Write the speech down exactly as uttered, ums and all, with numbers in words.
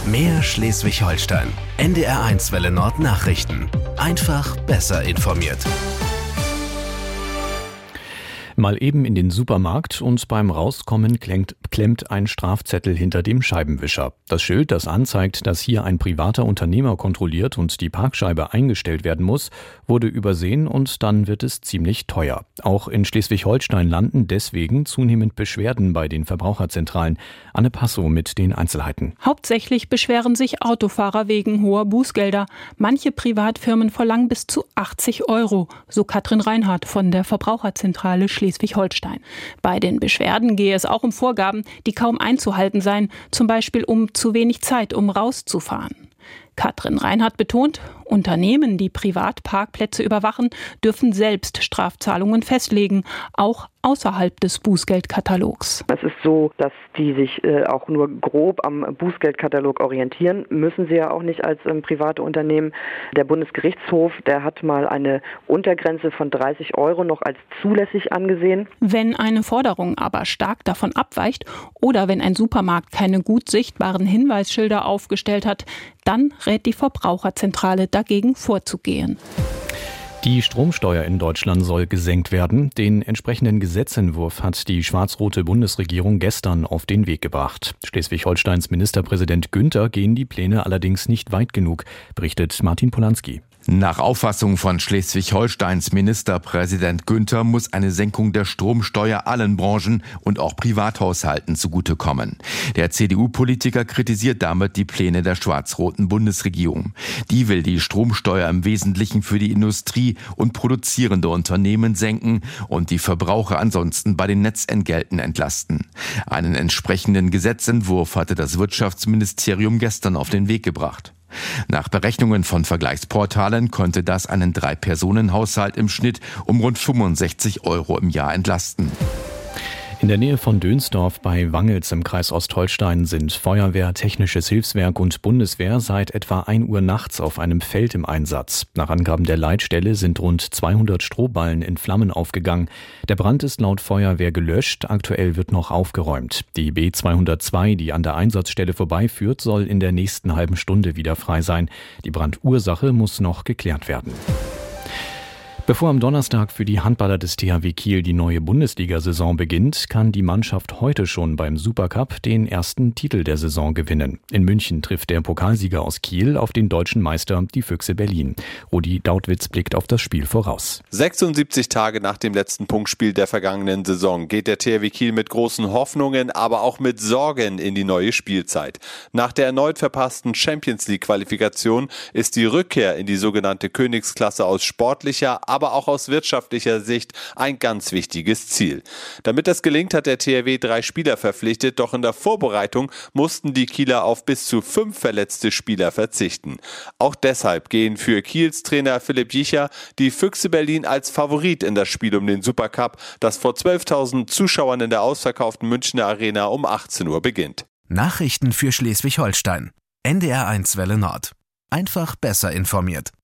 Mehr Schleswig-Holstein. N D R eins Welle Nord Nachrichten. Einfach besser informiert. Mal eben in den Supermarkt und beim Rauskommen klemmt, klemmt ein Strafzettel hinter dem Scheibenwischer. Das Schild, das anzeigt, dass hier ein privater Unternehmer kontrolliert und die Parkscheibe eingestellt werden muss, wurde übersehen und dann wird es ziemlich teuer. Auch in Schleswig-Holstein landen deswegen zunehmend Beschwerden bei den Verbraucherzentralen. Anne Passo mit den Einzelheiten. Hauptsächlich beschweren sich Autofahrer wegen hoher Bußgelder. Manche Privatfirmen verlangen bis zu achtzig Euro, so Katrin Reinhardt von der Verbraucherzentrale Schleswig-Holstein. Schleswig-Holstein. Bei den Beschwerden gehe es auch um Vorgaben, die kaum einzuhalten seien, zum Beispiel um zu wenig Zeit, um rauszufahren. Katrin Reinhardt betont, Unternehmen, die Privatparkplätze überwachen, dürfen selbst Strafzahlungen festlegen, auch außerhalb des Bußgeldkatalogs. Es ist so, dass die sich äh, auch nur grob am Bußgeldkatalog orientieren, müssen sie ja auch nicht als ähm, private Unternehmen. Der Bundesgerichtshof, der hat mal eine Untergrenze von dreißig Euro noch als zulässig angesehen. Wenn eine Forderung aber stark davon abweicht oder wenn ein Supermarkt keine gut sichtbaren Hinweisschilder aufgestellt hat, dann rät die Verbraucherzentrale dagegen vorzugehen. Die Stromsteuer in Deutschland soll gesenkt werden. Den entsprechenden Gesetzentwurf hat die schwarz-rote Bundesregierung gestern auf den Weg gebracht. Schleswig-Holsteins Ministerpräsident Günther gehen die Pläne allerdings nicht weit genug, berichtet Martin Polanski. Nach Auffassung von Schleswig-Holsteins Ministerpräsident Günther muss eine Senkung der Stromsteuer allen Branchen und auch Privathaushalten zugutekommen. Der C D U-Politiker kritisiert damit die Pläne der schwarz-roten Bundesregierung. Die will die Stromsteuer im Wesentlichen für die Industrie und produzierende Unternehmen senken und die Verbraucher ansonsten bei den Netzentgelten entlasten. Einen entsprechenden Gesetzentwurf hatte das Wirtschaftsministerium gestern auf den Weg gebracht. Nach Berechnungen von Vergleichsportalen könnte das einen Drei-Personen-Haushalt im Schnitt um rund fünfundsechzig Euro im Jahr entlasten. In der Nähe von Dönsdorf bei Wangels im Kreis Ostholstein sind Feuerwehr, Technisches Hilfswerk und Bundeswehr seit etwa ein Uhr nachts auf einem Feld im Einsatz. Nach Angaben der Leitstelle sind rund zweihundert Strohballen in Flammen aufgegangen. Der Brand ist laut Feuerwehr gelöscht, aktuell wird noch aufgeräumt. Die B zweihundertzwei, die an der Einsatzstelle vorbeiführt, soll in der nächsten halben Stunde wieder frei sein. Die Brandursache muss noch geklärt werden. Bevor am Donnerstag für die Handballer des T H W Kiel die neue Bundesliga-Saison beginnt, kann die Mannschaft heute schon beim Supercup den ersten Titel der Saison gewinnen. In München trifft der Pokalsieger aus Kiel auf den deutschen Meister, die Füchse Berlin. Rudi Dautwitz blickt auf das Spiel voraus. sechsundsiebzig Tage nach dem letzten Punktspiel der vergangenen Saison geht der T H W Kiel mit großen Hoffnungen, aber auch mit Sorgen in die neue Spielzeit. Nach der erneut verpassten Champions-League-Qualifikation ist die Rückkehr in die sogenannte Königsklasse aus sportlicher, aber aber auch aus wirtschaftlicher Sicht ein ganz wichtiges Ziel. Damit das gelingt, hat der T H W drei Spieler verpflichtet, doch in der Vorbereitung mussten die Kieler auf bis zu fünf verletzte Spieler verzichten. Auch deshalb gehen für Kiels Trainer Philipp Jicher die Füchse Berlin als Favorit in das Spiel um den Supercup, das vor zwölftausend Zuschauern in der ausverkauften Münchner Arena um achtzehn Uhr beginnt. Nachrichten für Schleswig-Holstein. N D R eins Welle Nord. Einfach besser informiert.